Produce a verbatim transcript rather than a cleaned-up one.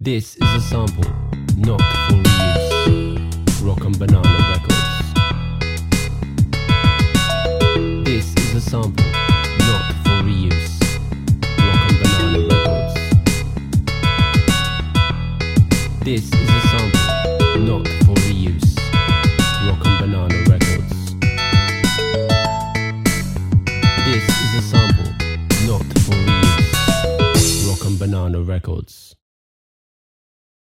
This is a sample, not for reuse. Rock and Banana Records. This is a sample, not for reuse. Rock and Banana Records. This is a sample, not for reuse. Rock and Banana Records. This is a sample, not for reuse. Rock and Banana Records.